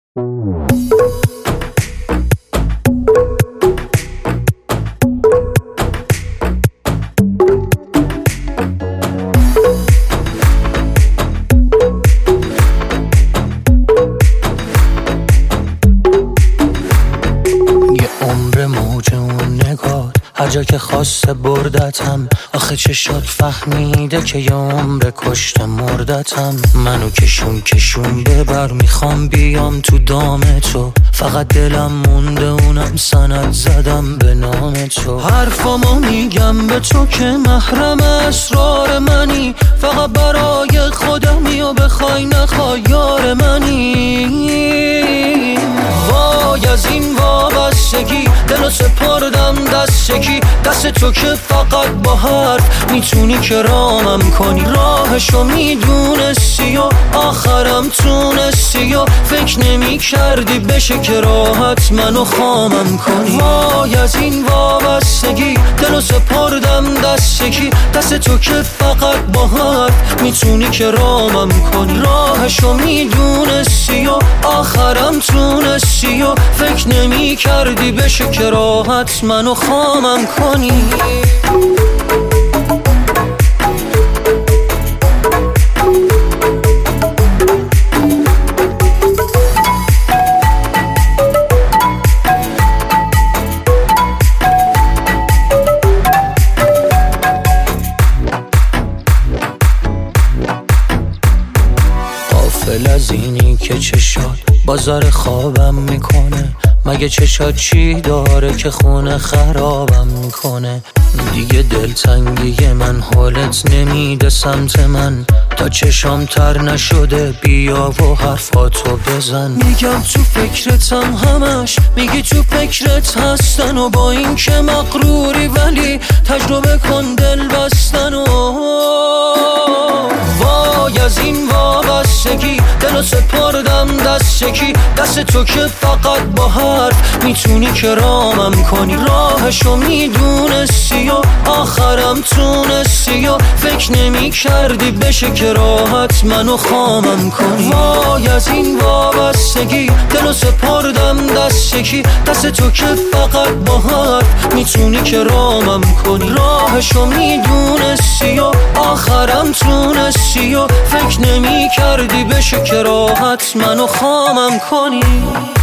عمر موج اون نگاه هر جا که خواسته بردتم، آخه چشات فهمیده که یه عمر کشته مردتم. منو کشون ببر، میخوام بیام تو دام تو، فقط دلم مونده اونم سند زدم به نام تو. حرفامو میگم به تو که محرم اسرار منی، فقط برای خودمی و بخوای نخوای یار منی. وای از این وابستگی دلو سپردم دست کی، دست تو که فقط با حرف میتونی کرامم کنی. راهشو میدونستی و آخرم تونستی و فکر نمی کردی بشه که راحت منو خامم کنی. وای از این وابستگی دلو سپردم دست کی، دست تو که فقط با حرف میتونی کرامم کنی. راهشو میدونستی و آخرم تونستی و فکر نمی کردی بشه که راحت منو خامم کنی. غافل از اینی که چشات بازار خوابم میکنه، مگه چشات چی داره که خونه خرابم میکنه. دیگه دلتنگی من حالت نمیده سمت من، تا چشام تر نشده بیا و حرفاتو بزن. میگم تو فکرتم همش، میگی تو فکرت هستن و با این که مغروری ولی تجربه کن دل بستن. و وای از این وابستگی دلو سپردم دست کی، دست تو که فقط با حرف میتونی کرامم کنی. راهشو میدونستی و آخرم تونستی و فکر نمی کردی بشه که راحت منو خامم کنی. وای از این وابستگی دلو سپردم دست کی، دست تو که فقط با حرف میتونی کرامم کنی. راهشو میدونستی و آخرم تونستی و فکر نمی کردی بشه که راحت منو خامم کنی.